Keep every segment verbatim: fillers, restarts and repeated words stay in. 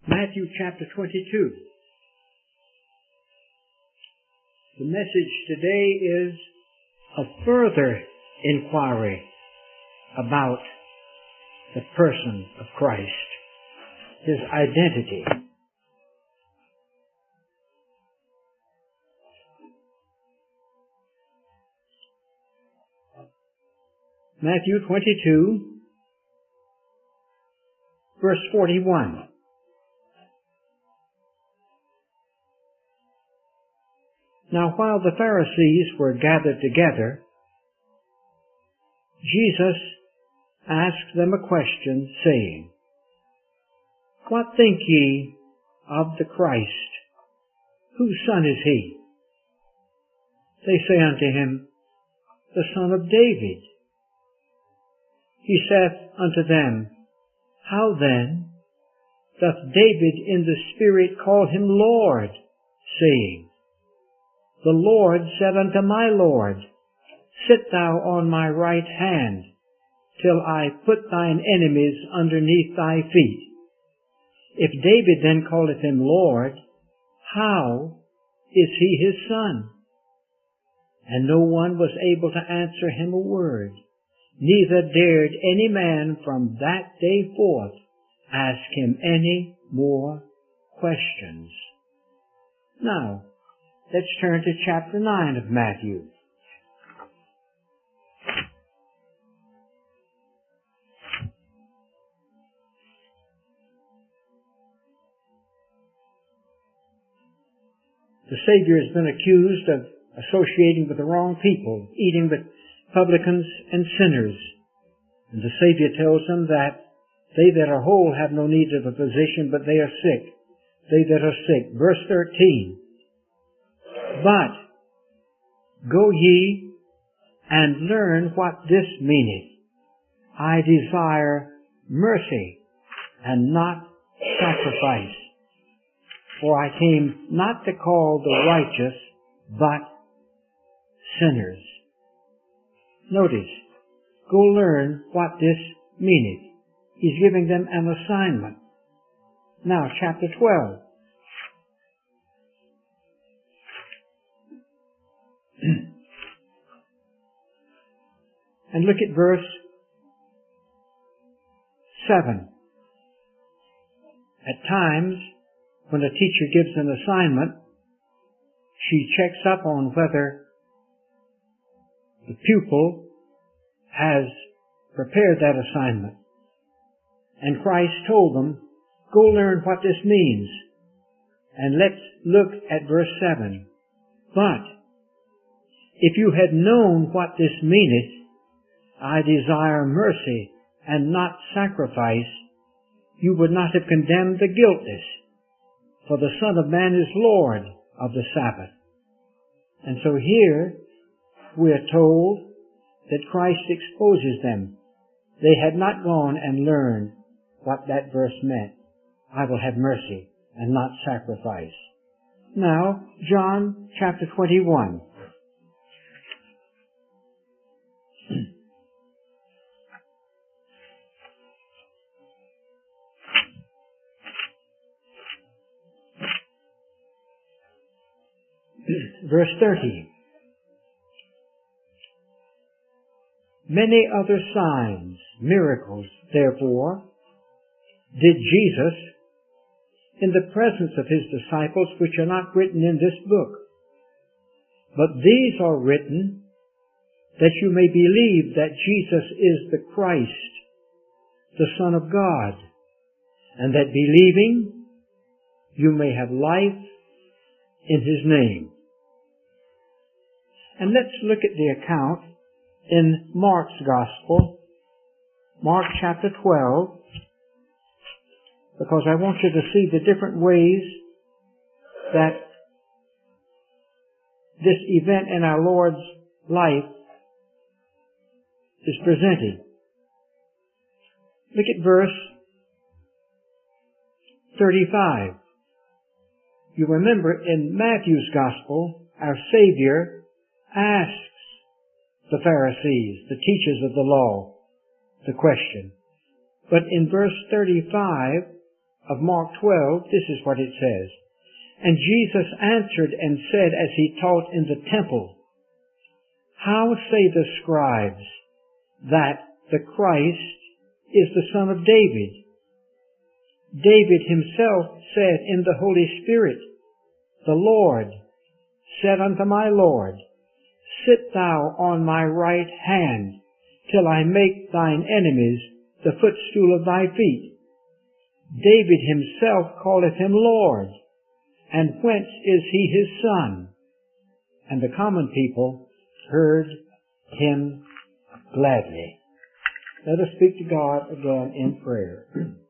Matthew chapter twenty-two. The message today is a further inquiry about the person of Christ, His identity. Matthew twenty-two, verse forty-one. Now while the Pharisees were gathered together, Jesus asked them a question, saying, What think ye of the Christ? Whose son is he? They say unto him, The son of David. He saith unto them, How then doth David in the Spirit call him Lord, saying, The Lord said unto my Lord, Sit thou on my right hand, till I put thine enemies underneath thy feet. If David then calleth him Lord, how is he his son? And no one was able to answer him a word, neither dared any man from that day forth ask him any more questions. Now, let's turn to chapter nine of Matthew. The Savior has been accused of associating with the wrong people, eating with publicans and sinners. And the Savior tells them that they that are whole have no need of a physician, but they are sick. They that are sick. Verse thirteen. But go ye and learn what this meaneth. I desire mercy and not sacrifice. For I came not to call the righteous, but sinners. Notice, go learn what this meaneth. He's giving them an assignment. Now, chapter twelve. And look at verse seven. At times, when a teacher gives an assignment, she checks up on whether the pupil has prepared that assignment. And Christ told them, go learn what this means. And let's look at verse seven. But if you had known what this meaneth, I desire mercy and not sacrifice, you would not have condemned the guiltless. For the Son of Man is Lord of the Sabbath. And so here we are told that Christ exposes them. They had not gone and learned what that verse meant. I will have mercy and not sacrifice. Now, John chapter twenty-one. Verse thirty. Many other signs, miracles, therefore, did Jesus in the presence of his disciples, which are not written in this book. But these are written that you may believe that Jesus is the Christ, the Son of God, and that believing you may have life in his name. And let's look at the account in Mark's Gospel, Mark chapter twelve, because I want you to see the different ways that this event in our Lord's life is presented. Look at verse thirty-five. You remember in Matthew's Gospel, our Savior asks the Pharisees, the teachers of the law, the question. But in verse thirty-five of Mark twelve, this is what it says. And Jesus answered and said as he taught in the temple, How say the scribes that the Christ is the son of David? David himself said in the Holy Spirit, The Lord said unto my Lord, Sit thou on my right hand, till I make thine enemies the footstool of thy feet. David himself calleth him Lord, and whence is he his son? And the common people heard him gladly. Let us speak to God again in prayer.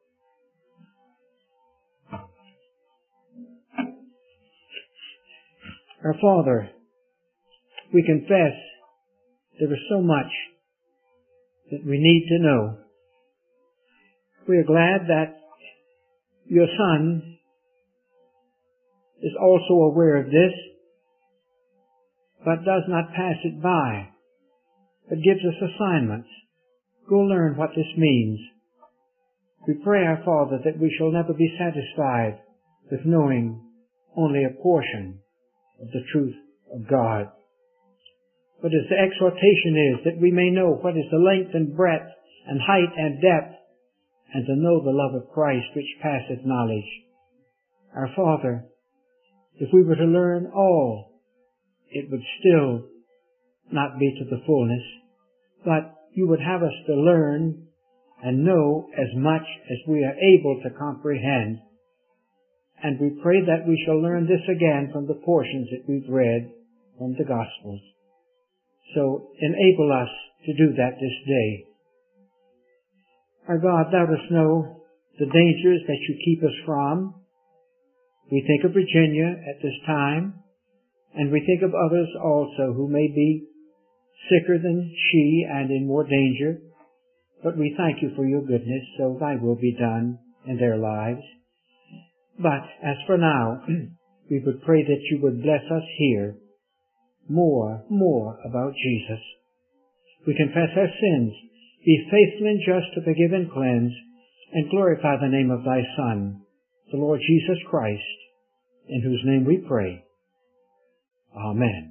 Our Father, we confess there is so much that we need to know. We are glad that your Son is also aware of this, but does not pass it by, but gives us assignments. Go learn what this means. We pray, our Father, that we shall never be satisfied with knowing only a portion of the truth of God. But as the exhortation is, that we may know what is the length and breadth and height and depth, and to know the love of Christ which passeth knowledge. Our Father, if we were to learn all, it would still not be to the fullness, but you would have us to learn and know as much as we are able to comprehend. And we pray that we shall learn this again from the portions that we've read from the Gospels. So enable us to do that this day. Our God, thou dost know the dangers that you keep us from. We think of Virginia at this time, and we think of others also who may be sicker than she and in more danger. But we thank you for your goodness, so thy will be done in their lives. But as for now, we would pray that you would bless us here more, more about Jesus. We confess our sins, be faithful and just to forgive and cleanse, and glorify the name of thy Son, the Lord Jesus Christ, in whose name we pray. Amen.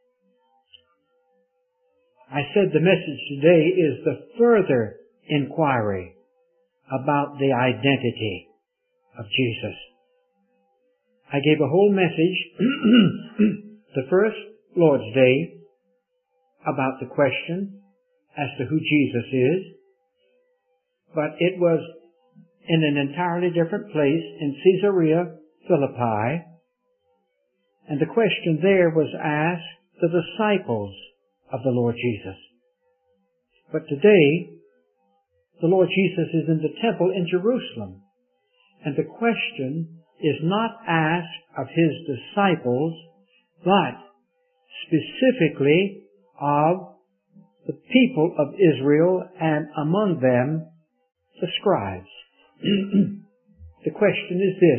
I said the message today is the further inquiry about the identity of Jesus. I gave a whole message the first Lord's Day about the question as to who Jesus is, but it was in an entirely different place in Caesarea Philippi, and the question there was asked the disciples of the Lord Jesus. But today, the Lord Jesus is in the temple in Jerusalem, and the question is not asked of his disciples, but specifically of the people of Israel, and among them the scribes. The question is this: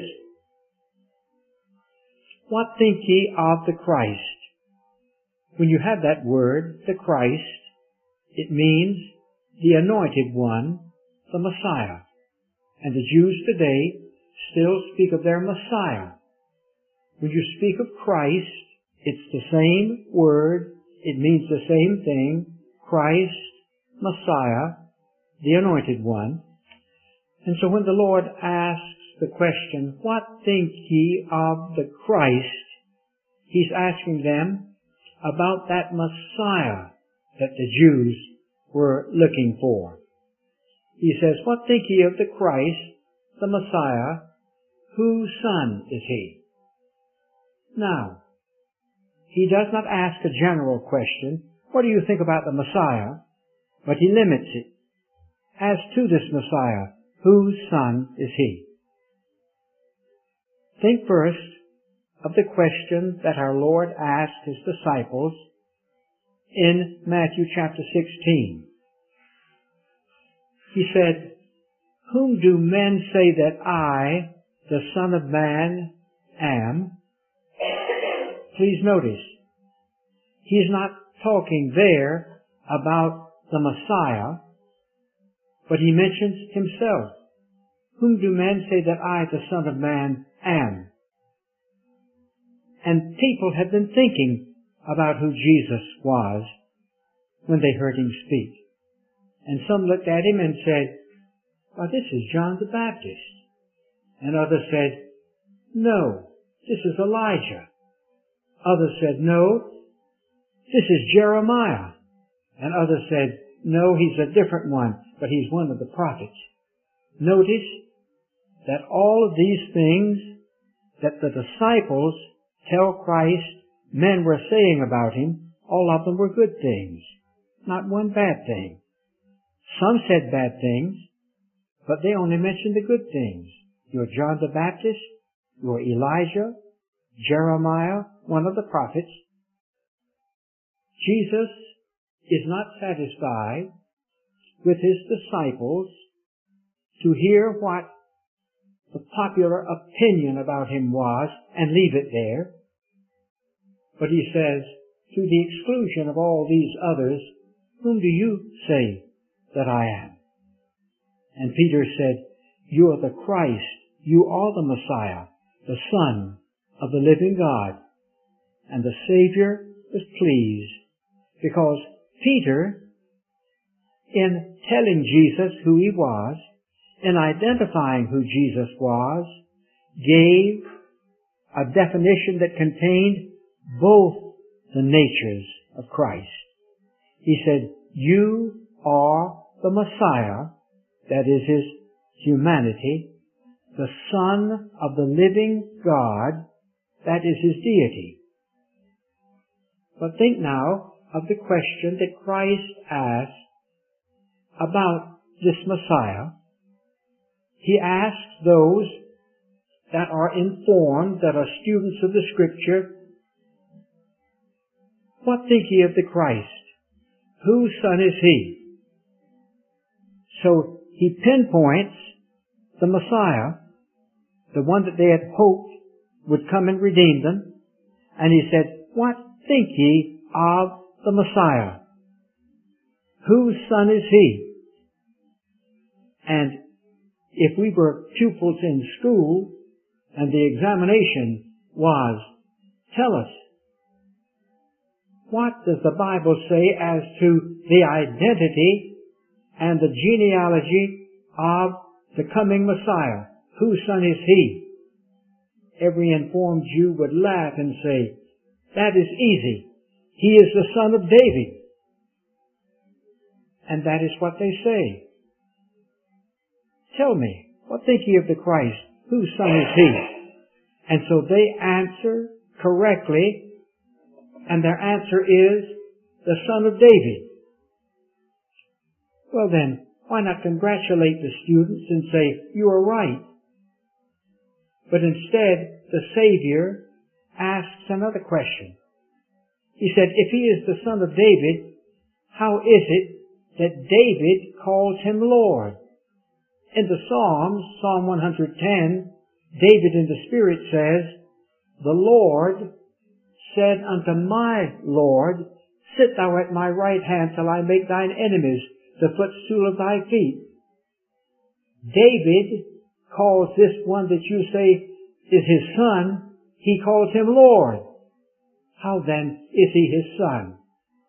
What think ye of the Christ? When you have that word, the Christ, it means the anointed one, the Messiah. And the Jews today still speak of their Messiah. When you speak of Christ, it's the same word, it means the same thing, Christ, Messiah, the anointed one. And so when the Lord asks the question, what think ye of the Christ? He's asking them about that Messiah that the Jews were looking for. He says, what think ye of the Christ, the Messiah? Whose son is he? Now, he does not ask a general question, what do you think about the Messiah? But he limits it. As to this Messiah, whose son is he? Think first of the question that our Lord asked his disciples in Matthew chapter sixteen. He said, whom do men say that I, the Son of Man, am? Please notice, he's not talking there about the Messiah, but he mentions himself. whom do men say that I, the Son of Man, am? And people had been thinking about who Jesus was when they heard him speak. And some looked at him and said, "Well, this is John the Baptist." And others said, "No, this is Elijah." Others said, "No, this is Jeremiah." And others said, "No, he's a different one, but he's one of the prophets." Notice that all of these things that the disciples tell Christ men were saying about him, all of them were good things, not one bad thing. Some said bad things, but they only mentioned the good things. You're John the Baptist, you're Elijah, Jeremiah, one of the prophets. Jesus is not satisfied with his disciples to hear what the popular opinion about him was and leave it there. But he says, to the exclusion of all these others, whom do you say that I am? And Peter said, "You are the Christ, you are the Messiah, the Son of the living God." And the Savior was pleased, because Peter, in telling Jesus who he was, in identifying who Jesus was, gave a definition that contained both the natures of Christ. He said, "You are the Messiah," that is his humanity, "the Son of the living God," that is his deity. But think now of the question that Christ asked about this Messiah. He asks those that are informed, that are students of the Scripture, "What think ye of the Christ? Whose son is he?" So he pinpoints the Messiah, the one that they had hoped would come and redeem them, and he said, "What think ye of the Messiah? Whose son is he?" And if we were pupils in school and the examination was, "Tell us, what does the Bible say as to the identity and the genealogy of the coming Messiah? Whose son is he?" Every informed Jew would laugh and say, "That is easy. He is the son of David." And that is what they say. "Tell me, what think ye of the Christ? Whose son is he?" And so they answer correctly, and their answer is, "The son of David." Well then, why not congratulate the students and say, "You are right"? But instead, the Savior asks another question. He said, if he is the son of David, how is it that David calls him Lord? In the Psalms, Psalm one hundred ten, David in the Spirit says, "The Lord said unto my Lord, Sit thou at my right hand till I make thine enemies the footstool of thy feet." David calls this one that you say is his son, he calls him Lord. How then is he his son?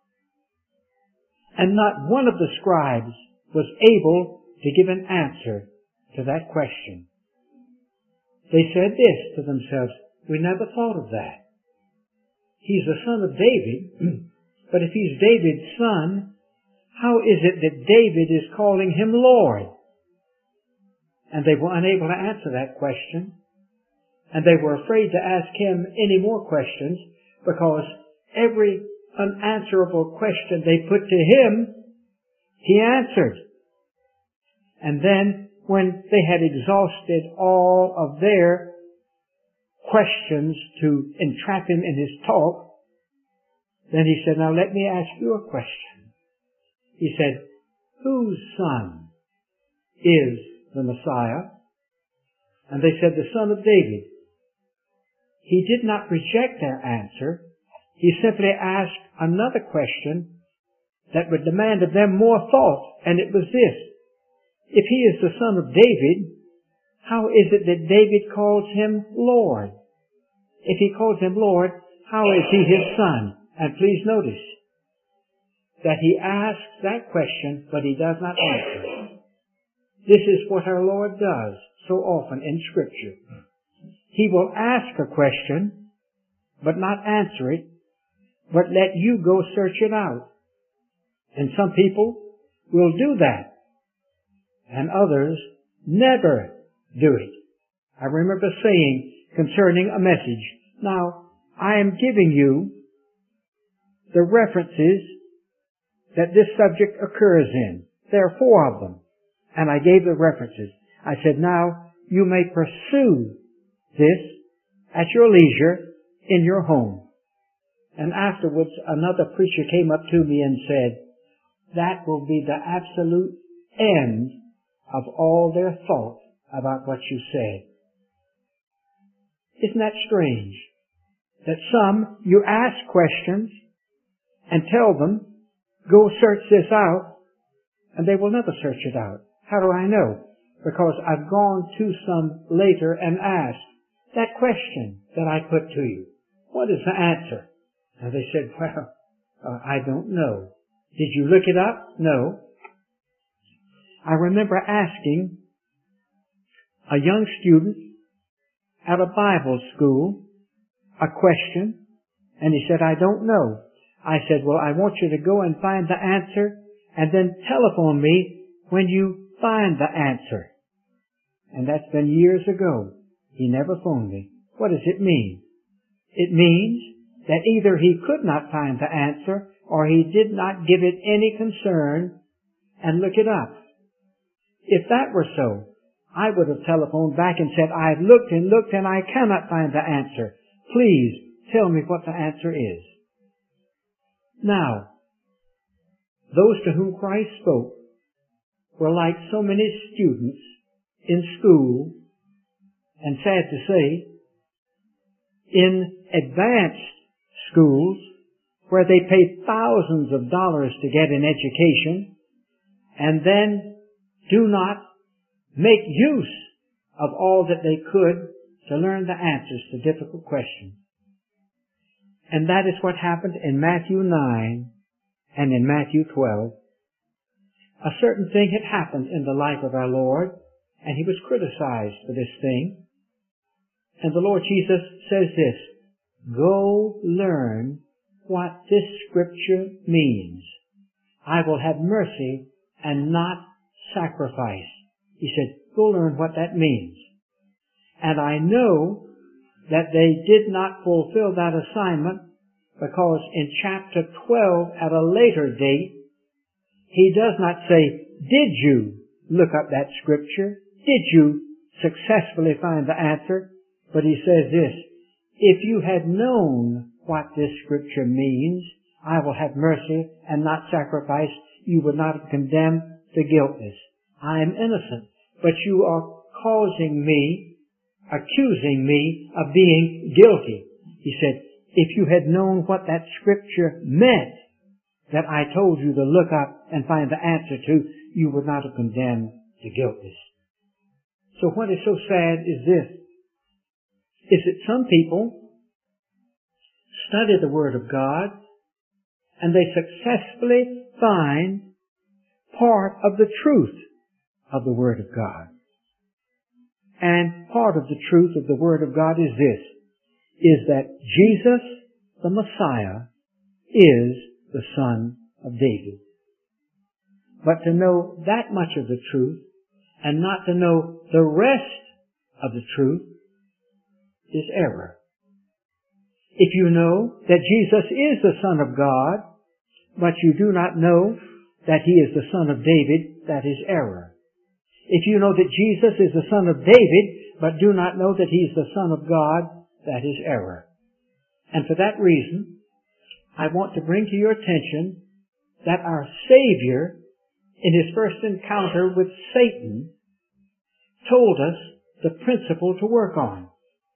And not one of the scribes was able to give an answer to that question. They said this to themselves, "We never thought of that. He's the son of David, but if he's David's son, how is it that David is calling him Lord?" And they were unable to answer that question. And they were afraid to ask him any more questions, because every unanswerable question they put to him, he answered. And then, when they had exhausted all of their questions to entrap him in his talk, then he said, "Now let me ask you a question." He said, "Whose son is the Messiah?" And they said, "The son of David." He did not reject their answer. He simply asked another question that would demand of them more thought, and it was this: if he is the son of David, How is it that David calls him Lord? If he calls him Lord, how is he his son? And please notice that he asks that question, but he does not answer. This is what our Lord does so often in Scripture. He will ask a question, but not answer it, but let you go search it out. And some people will do that, and others never do it. I remember saying concerning a message, now, I am giving you the references that this subject occurs in. There are four of them, and I gave the references. I said, now, you may pursue this at your leisure in your home. And afterwards, another preacher came up to me and said, that will be the absolute end of all their thought about what you said. Isn't that strange? That some, you ask questions and tell them, go search this out, and they will never search it out. How do I know? Because I've gone to some later and asked that question that I put to you. What is the answer? And they said, well, uh, I don't know. Did you look it up? No. I remember asking a young student at a Bible school a question, and he said, I don't know. I said, well, I want you to go and find the answer, and then telephone me when you find the answer. And that's been years ago. He never phoned me. What does it mean? It means that either he could not find the answer, or he did not give it any concern and look it up. If that were so, I would have telephoned back and said, I've looked and looked and I cannot find the answer. Please tell me what the answer is. Now, those to whom Christ spoke were like so many students in school, and sad to say, in advanced schools where they pay thousands of dollars to get an education and then do not make use of all that they could to learn the answers to difficult questions. And that is what happened in Matthew nine and in Matthew twelve. A certain thing had happened in the life of our Lord, and he was criticized for this thing. And the Lord Jesus says this, go learn what this scripture means. I will have mercy and not sacrifice. He said, go learn what that means. And I know that they did not fulfill that assignment because in chapter twelve at a later date, he does not say, did you look up that scripture? Did you successfully find the answer? But he says this, if you had known what this scripture means, I will have mercy and not sacrifice, you would not have condemned the guiltless. I am innocent, but you are causing me, accusing me of being guilty. He said, if you had known what that scripture meant that I told you to look up and find the answer to, you would not have condemned the guiltless. So what is so sad is this, is that some people study the Word of God and they successfully find part of the truth of the Word of God. And part of the truth of the Word of God is this, is that Jesus, the Messiah, is the Son of David. But to know that much of the truth and not to know the rest of the truth is error. If you know that Jesus is the Son of God, but you do not know that He is the Son of David, that is error. If you know that Jesus is the Son of David, but do not know that He is the Son of God, that is error. And for that reason, I want to bring to your attention that our Savior, in His first encounter with Satan, told us the principle to work on.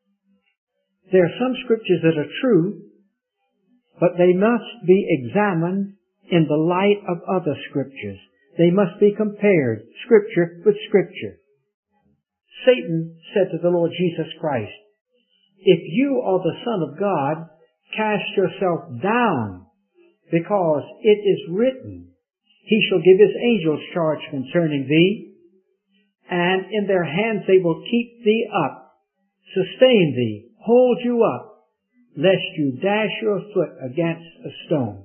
There are some scriptures that are true, but they must be examined in the light of other scriptures. They must be compared, scripture with scripture. Satan said to the Lord Jesus Christ, "If you are the Son of God, cast yourself down, because it is written, He shall give His angels charge concerning thee, and in their hands they will keep thee up, sustain thee, hold you up, lest you dash your foot against a stone."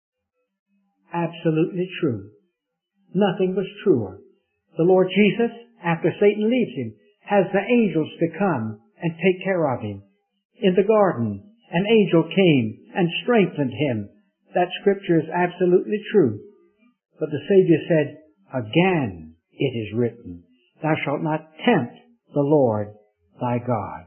Absolutely true. Nothing was truer. The Lord Jesus, after Satan leaves Him, has the angels to come and take care of Him. In the garden, an angel came and strengthened Him. That scripture is absolutely true. But the Savior said, "Again it is written, Thou shalt not tempt the Lord thy God."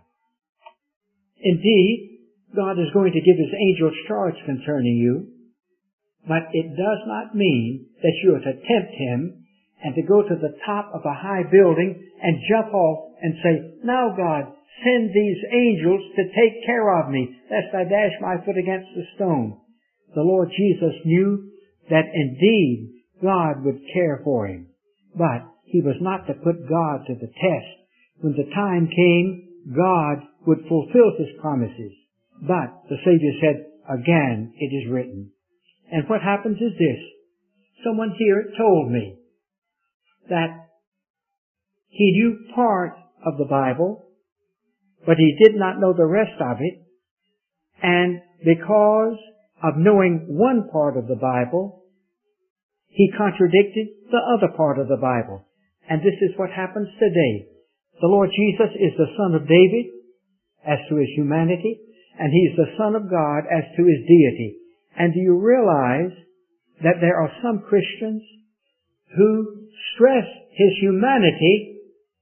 Indeed, God is going to give His angels charge concerning you, but it does not mean that you are to tempt Him and to go to the top of a high building and jump off and say, "Now God, send these angels to take care of me, lest I dash my foot against the stone." The Lord Jesus knew that indeed God would care for Him, but He was not to put God to the test. When the time came, God would fulfill His promises. But the Savior said, "Again it is written." And what happens is this. Someone here told me that he knew part of the Bible, but he did not know the rest of it. And because of knowing one part of the Bible, he contradicted the other part of the Bible. And this is what happens today. The Lord Jesus is the Son of David as to His humanity, and He's the Son of God as to His deity. And do you realize that there are some Christians who stress His humanity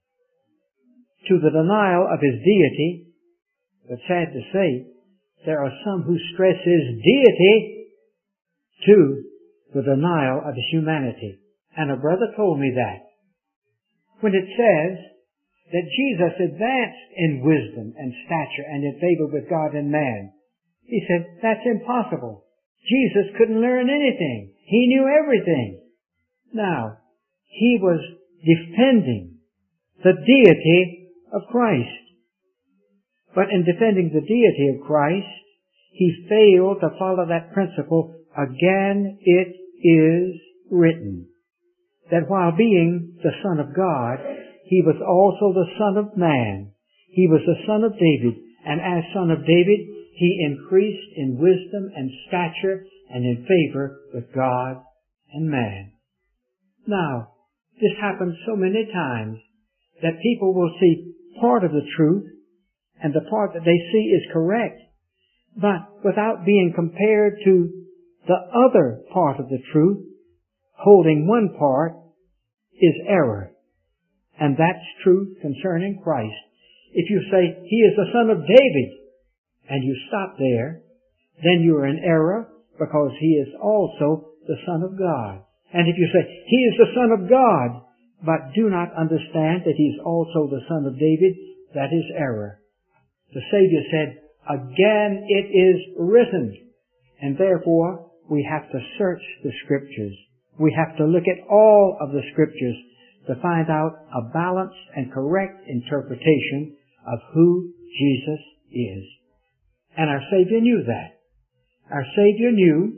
to the denial of His deity? But sad to say, there are some who stress His deity to the denial of His humanity. And a brother told me that. When it says that Jesus advanced in wisdom and stature and in favor with God and man, he said, that's impossible. Jesus couldn't learn anything. He knew everything. Now, he was defending the deity of Christ. But in defending the deity of Christ, he failed to follow that principle. Again, it is written that while being the Son of God, He was also the Son of Man. He was the Son of David, and as Son of David, He increased in wisdom and stature and in favor with God and man. Now, this happens so many times that people will see part of the truth, and the part that they see is correct, but without being compared to the other part of the truth, holding one part is error. And that's truth concerning Christ. If you say, He is the Son of David, and you stop there, then you are in error, because He is also the Son of God. And if you say, He is the Son of God, but do not understand that He's also the Son of David, that is error. The Savior said, again it is written. And therefore, we have to search the Scriptures. We have to look at all of the Scriptures to find out a balanced and correct interpretation of who Jesus is. And our Savior knew that. Our Savior knew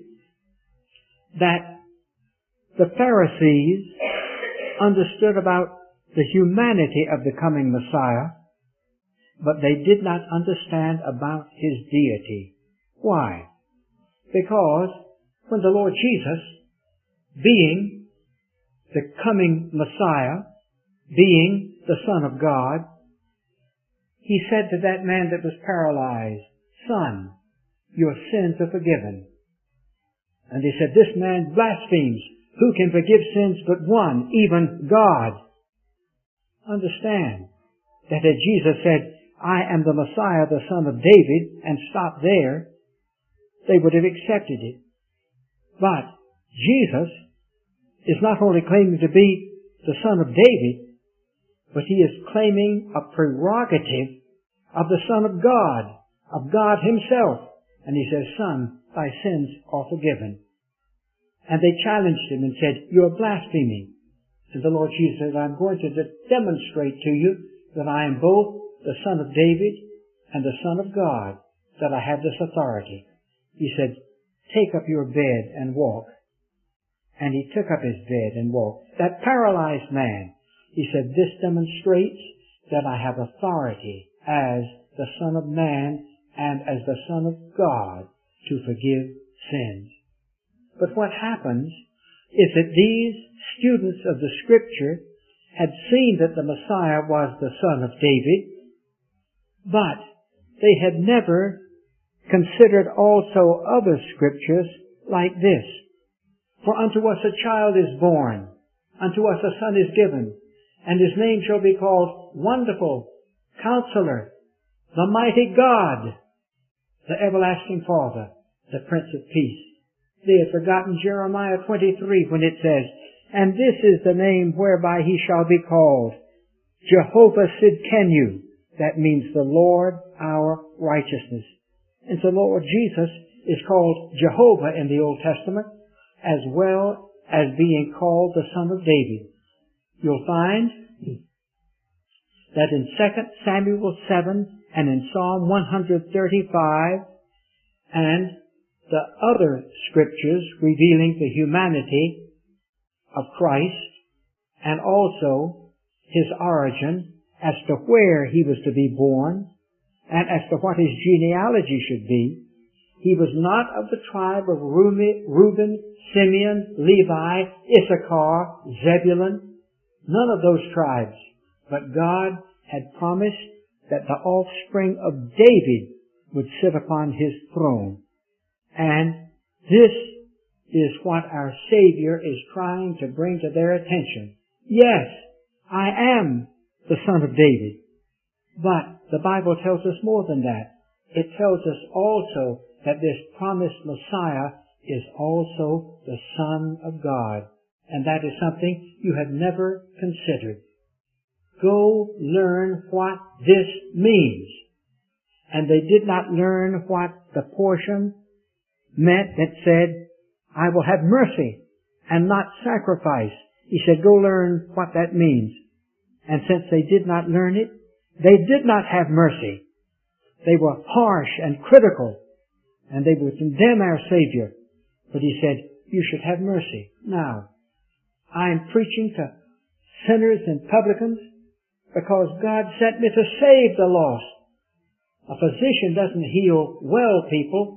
that the Pharisees understood about the humanity of the coming Messiah, but they did not understand about His deity. Why? Because when the Lord Jesus, being the coming Messiah, being the Son of God, He said to that man that was paralyzed, "Son, your sins are forgiven." And they said, "This man blasphemes. Who can forgive sins but one, even God?" Understand that if Jesus said, "I am the Messiah, the Son of David," and stopped there, they would have accepted it. But Jesus is not only claiming to be the Son of David, but He is claiming a prerogative of the Son of God, of God Himself. And He says, "Son, thy sins are forgiven." And they challenged Him and said, "You are blaspheming." And the Lord Jesus said, "I'm going to demonstrate to you that I am both the Son of David and the Son of God, that I have this authority. He said, take up your bed and walk. And he took up his bed and walked. That paralyzed man, he said, this demonstrates that I have authority as the Son of Man and as the Son of God to forgive sins. But what happens is that these students of the Scripture had seen that the Messiah was the Son of David, but they had never considered also other Scriptures like this. For unto us a child is born, unto us a son is given, and his name shall be called Wonderful, Counselor, the Mighty God, the Everlasting Father, the Prince of Peace. They had forgotten Jeremiah twenty-three when it says, and this is the name whereby he shall be called, Jehovah Sidkenu. That means the Lord our righteousness. And so Lord Jesus is called Jehovah in the Old Testament, as well as being called the Son of David. You'll find that in Second Samuel seven and in Psalm one thirty-five and the other scriptures revealing the humanity of Christ and also his origin as to where he was to be born and as to what his genealogy should be. He was not of the tribe of Reuben, Simeon, Levi, Issachar, Zebulun, none of those tribes. But God had promised that the offspring of David would sit upon his throne. And this is what our Savior is trying to bring to their attention. Yes, I am the Son of David. But the Bible tells us more than that. It tells us also that this promised Messiah is also the Son of God. And that is something you have never considered. Go learn what this means. And they did not learn what the portion meant that said, I will have mercy and not sacrifice. He said, go learn what that means. And since they did not learn it, they did not have mercy. They were harsh and critical, and they would condemn our Savior. But he said, you should have mercy. Now, I am preaching to sinners and publicans because God sent me to save the lost. A physician doesn't heal well people.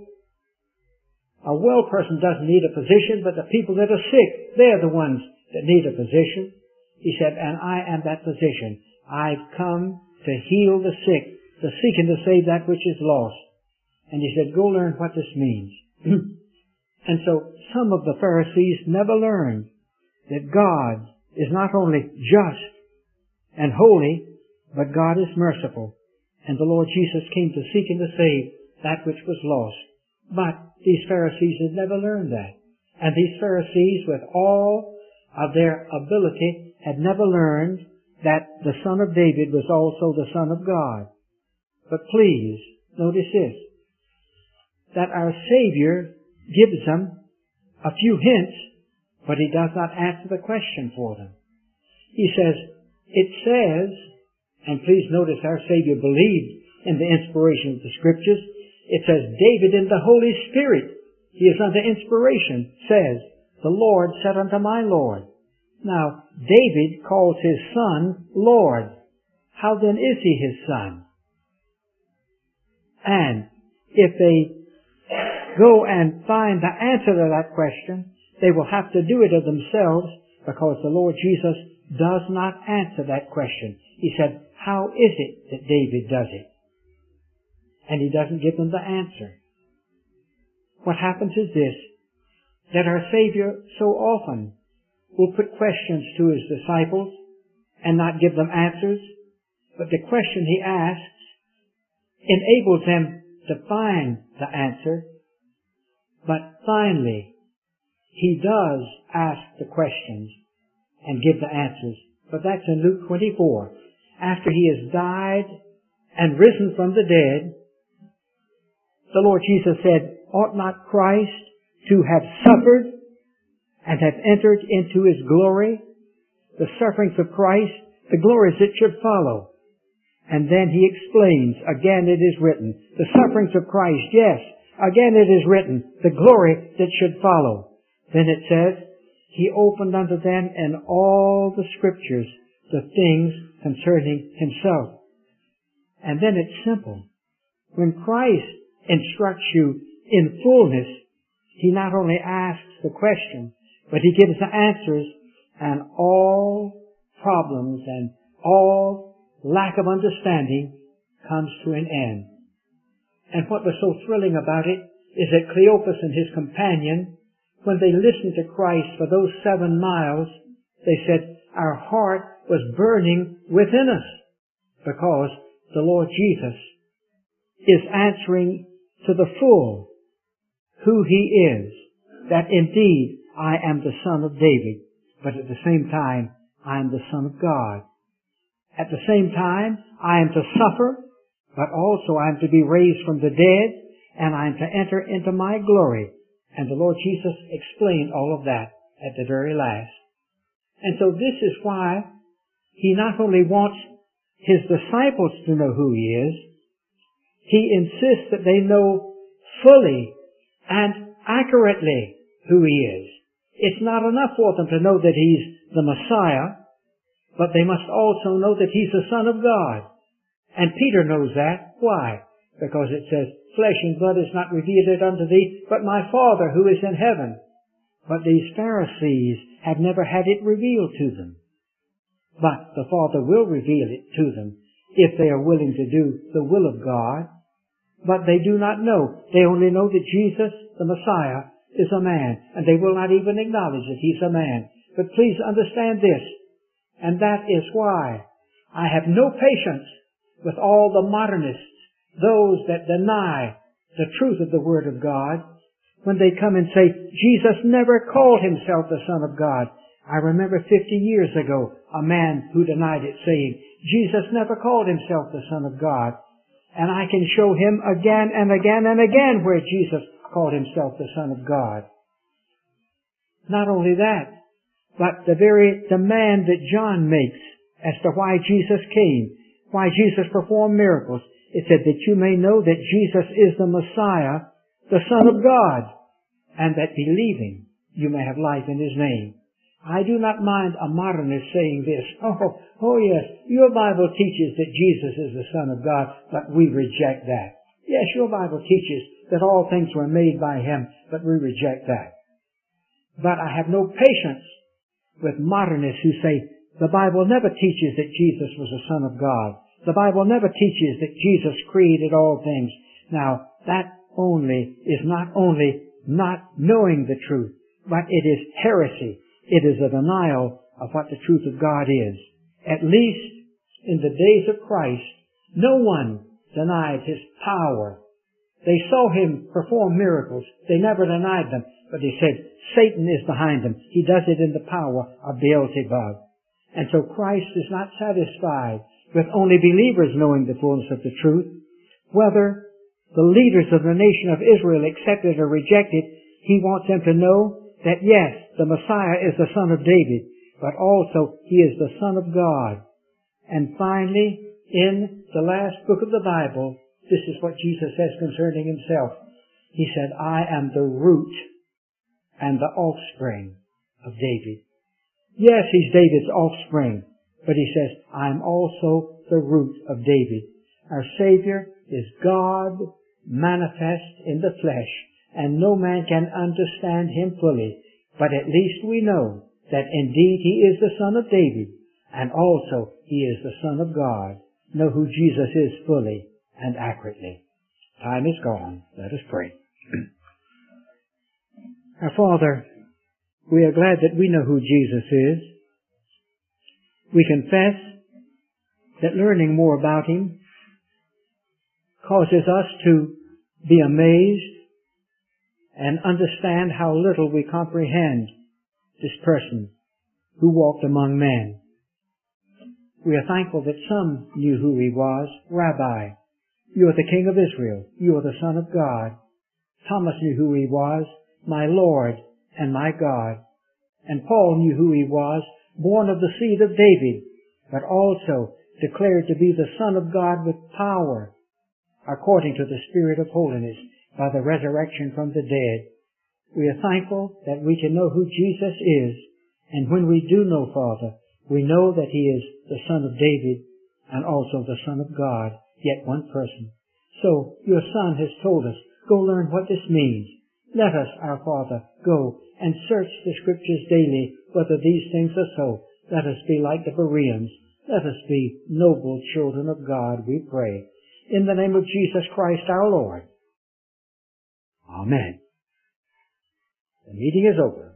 A well person doesn't need a physician, but the people that are sick, they're the ones that need a physician. He said, and I am that physician. I've come to heal the sick, to seek and to save that which is lost. And he said, go learn what this means. And so some of the Pharisees never learned that God is not only just and holy, but God is merciful. And the Lord Jesus came to seek and to save that which was lost. But these Pharisees had never learned that. And these Pharisees, with all of their ability, had never learned that the Son of David was also the Son of God. But please, notice this, that our Savior gives them a few hints, but he does not answer the question for them. He says, it says, and please notice our Savior believed in the inspiration of the Scriptures, it says, David in the Holy Spirit, he is under inspiration, says, the Lord said unto my Lord. Now, David calls his son Lord. How then is he his son? And if they go and find the answer to that question, they will have to do it of themselves because the Lord Jesus does not answer that question. He said, how is it that David does it? And he doesn't give them the answer. What happens is this, that our Savior so often will put questions to his disciples and not give them answers, but the question he asks enables them to find the answer. But finally, he does ask the questions and give the answers. But that's in Luke twenty-four. After he has died and risen from the dead, the Lord Jesus said, ought not Christ to have suffered and have entered into his glory? The sufferings of Christ, the glories that should follow. And then he explains, again it is written, the sufferings of Christ, yes, again it is written, the glory that should follow. Then it says, he opened unto them in all the scriptures the things concerning himself. And then it's simple. When Christ instructs you in fullness, he not only asks the question, but he gives the answers, and all problems and all lack of understanding comes to an end. And what was so thrilling about it is that Cleopas and his companion, when they listened to Christ for those seven miles, they said, our heart was burning within us, because the Lord Jesus is answering to the full who he is, that indeed I am the Son of David, but at the same time I am the Son of God. At the same time I am to suffer, but also I am to be raised from the dead, and I am to enter into my glory. And the Lord Jesus explained all of that at the very last. And so this is why he not only wants his disciples to know who he is, he insists that they know fully and accurately who he is. It's not enough for them to know that he's the Messiah, but they must also know that he's the Son of God. And Peter knows that. Why? Because it says, flesh and blood is not revealed it unto thee, but my Father who is in heaven. But these Pharisees have never had it revealed to them. But the Father will reveal it to them if they are willing to do the will of God. But they do not know. They only know that Jesus, the Messiah, is a man, and they will not even acknowledge that he's a man. But please understand this, and that is why I have no patience with all the modernists, those that deny the truth of the Word of God, when they come and say, Jesus never called himself the Son of God. I remember fifty years ago, a man who denied it saying, Jesus never called himself the Son of God. And I can show him again and again and again where Jesus called himself the Son of God. Not only that, but the very demand that John makes as to why Jesus came, why Jesus performed miracles. It said that you may know that Jesus is the Messiah, the Son of God, and that believing you may have life in his name. I do not mind a modernist saying this. Oh, oh yes, your Bible teaches that Jesus is the Son of God, but we reject that. Yes, your Bible teaches that all things were made by him, but we reject that. But I have no patience with modernists who say the Bible never teaches that Jesus was the Son of God. The Bible never teaches that Jesus created all things. Now, that only is not only not knowing the truth, but it is heresy. It is a denial of what the truth of God is. At least in the days of Christ, no one denied his power. They saw him perform miracles. They never denied them, but they said, Satan is behind them. He does it in the power of Beelzebub. And so Christ is not satisfied with only believers knowing the fullness of the truth. Whether the leaders of the nation of Israel accepted or rejected, he wants them to know that yes, the Messiah is the Son of David, but also he is the Son of God. And finally, in the last book of the Bible, this is what Jesus says concerning himself. He said, I am the root and the offspring of David. Yes, he's David's offspring, but he says, I am also the root of David. Our Savior is God manifest in the flesh, and no man can understand him fully, but at least we know that indeed he is the Son of David, and also he is the Son of God. Know who Jesus is fully and accurately. Time is gone. Let us pray. Our Father, we are glad that we know who Jesus is. We confess that learning more about him causes us to be amazed and understand how little we comprehend this person who walked among men. We are thankful that some knew who he was. Rabbi, you are the King of Israel. You are the Son of God. Thomas knew who he was, my Lord and my God. And Paul knew who he was, born of the seed of David, but also declared to be the Son of God with power, according to the Spirit of holiness, by the resurrection from the dead. We are thankful that we can know who Jesus is, and when we do know, Father, we know that He is the Son of David and also the Son of God, yet one person. So, your Son has told us, go learn what this means. Let us, our Father, go and search the Scriptures daily whether these things are so. Let us be like the Bereans. Let us be noble children of God, we pray. In the name of Jesus Christ our Lord. Amen. The meeting is over.